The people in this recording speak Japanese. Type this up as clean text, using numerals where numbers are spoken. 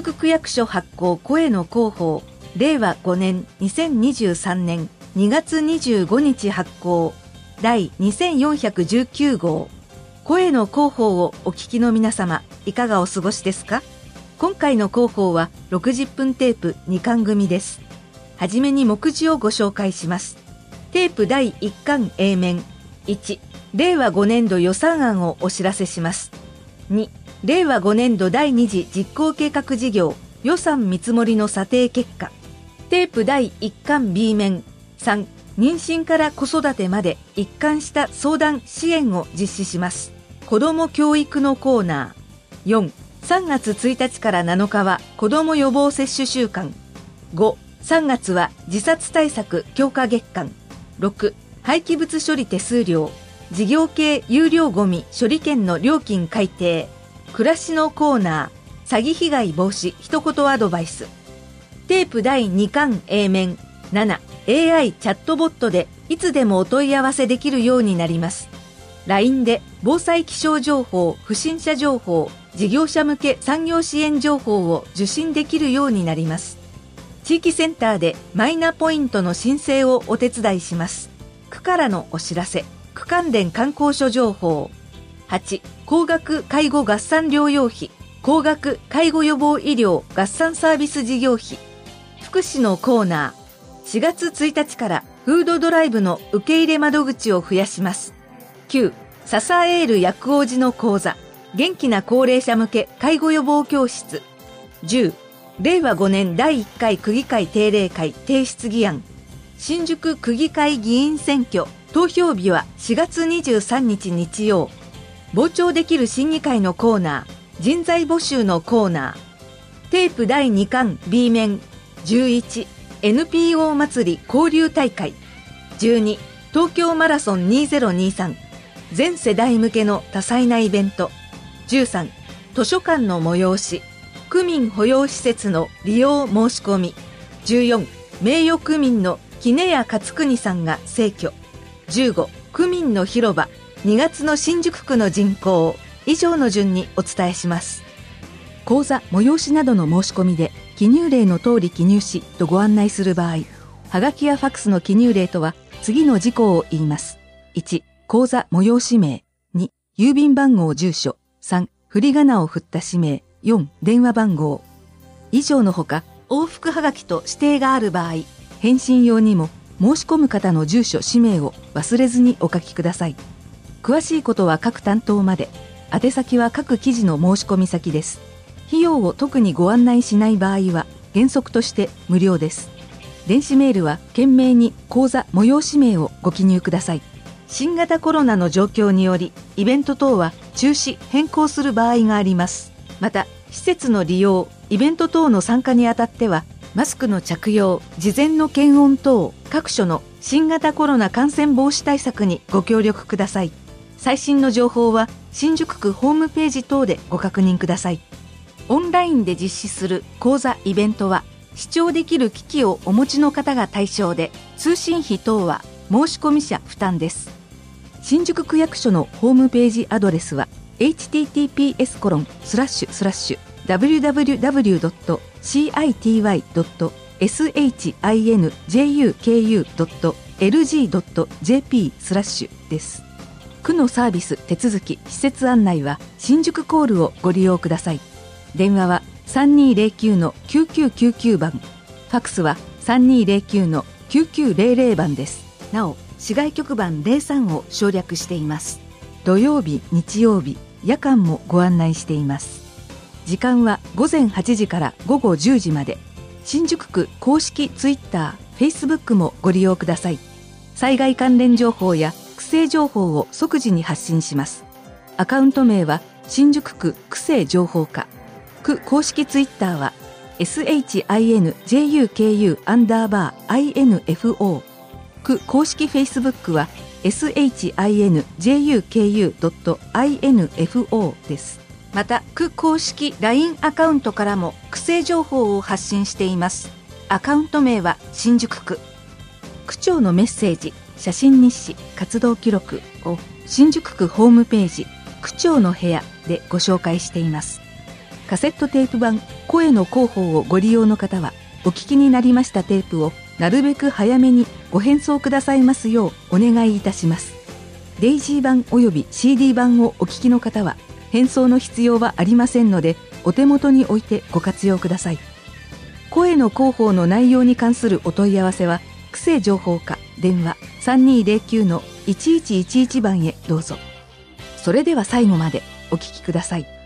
宿区役所発行声の広報令和5年2023年2月25日発行第2419号声の広報をお聞きの皆様、いかがお過ごしですか？今回の広報は60分テープ2巻組です。はじめに目次をご紹介します。テープ第1巻 A 面。1、令和5年度予算案をお知らせします。2、令和5年度第2次実行計画事業予算見積もりの査定結果。テープ第1巻 B 面。3、妊娠から子育てまで一貫した相談支援を実施します。子ども教育のコーナー。4、3月1日から7日は子ども予防接種週間。5、3月は自殺対策強化月間。6、廃棄物処理手数料、事業系有料ゴミ処理券の料金改定。暮らしのコーナー、詐欺被害防止一言アドバイス。テープ第2巻 A 面。7、AI チャットボットでいつでもお問い合わせできるようになります。LINE で防災気象情報、不審者情報、事業者向け産業支援情報を受信できるようになります。地域センターでマイナポイントの申請をお手伝いします。区からのお知らせ、区関連観光所情報。8、高額介護合算療養費、高額介護予防医療合算サービス事業費。福祉のコーナー、4月1日からフードドライブの受け入れ窓口を増やします。9、ササエール薬王子の講座、元気な高齢者向け介護予防教室。10、令和5年第1回区議会定例会提出議案。新宿区議会議員選挙、投票日は4月23日日曜。傍聴できる審議会のコーナー、人材募集のコーナー。テープ第2巻 B 面。11、NPO 祭り交流大会。12、東京マラソン2023。全世代向けの多彩なイベント。13、図書館の催し、区民保養施設の利用申し込み。14、名誉区民の杵屋勝国さんが逝去。15、区民の広場、2月の新宿区の人口。以上の順にお伝えします。講座、催しなどの申し込みで、記入例の通り記入しとご案内する場合、はがきやファックスの記入例とは次の事項を言います。1、講座催し名。2、郵便番号住所。3、振り仮名を振った氏名。4、電話番号。以上のほか、往復はがきと指定がある場合、返信用にも申し込む方の住所氏名を忘れずにお書きください。詳しいことは各担当まで。宛先は各記事の申し込み先です。費用を特にご案内しない場合は原則として無料です。電子メールは懸命に講座催し名をご記入ください。新型コロナの状況によりイベント等は中止変更する場合があります。また施設の利用、イベント等の参加にあたってはマスクの着用、事前の検温等各所の新型コロナ感染防止対策にご協力ください。最新の情報は新宿区ホームページ等でご確認ください。オンラインで実施する講座イベントは視聴できる機器をお持ちの方が対象で、通信費等は申込者負担です。新宿区役所のホームページアドレスは https://www.city.sinjuku.lg.jp/ です。区のサービス手続き施設案内は新宿コールをご利用ください。電話は 3209-9999 番、ファックスは 3209-9900 番です。なお、市外局番03を省略しています。土曜日、日曜日、夜間もご案内しています。時間は午前8時から午後10時まで。新宿区公式ツイッター、フェイスブックもご利用ください。災害関連情報や区政情報を即時に発信します。アカウント名は新宿区区政情報課。区公式ツイッターは SHINJUKU_INFO。区公式フェイスブックは SHINJUKU.info です。また、区公式 LINE アカウントからも区政情報を発信しています。アカウント名は新宿区。区長のメッセージ、写真日誌、活動記録を新宿区ホームページ、区長の部屋でご紹介しています。 カセットテープ版声の広報をご利用の方は、お聞きになりましたテープをなるべく早めにご返送くださいますようお願いいたします。デイジー版および CD 版をお聞きの方は、返送の必要はありませんので、お手元に置いてご活用ください。声の広報の内容に関するお問い合わせは、区政情報課電話 3209-1111 番へどうぞ。それでは最後までお聞きください。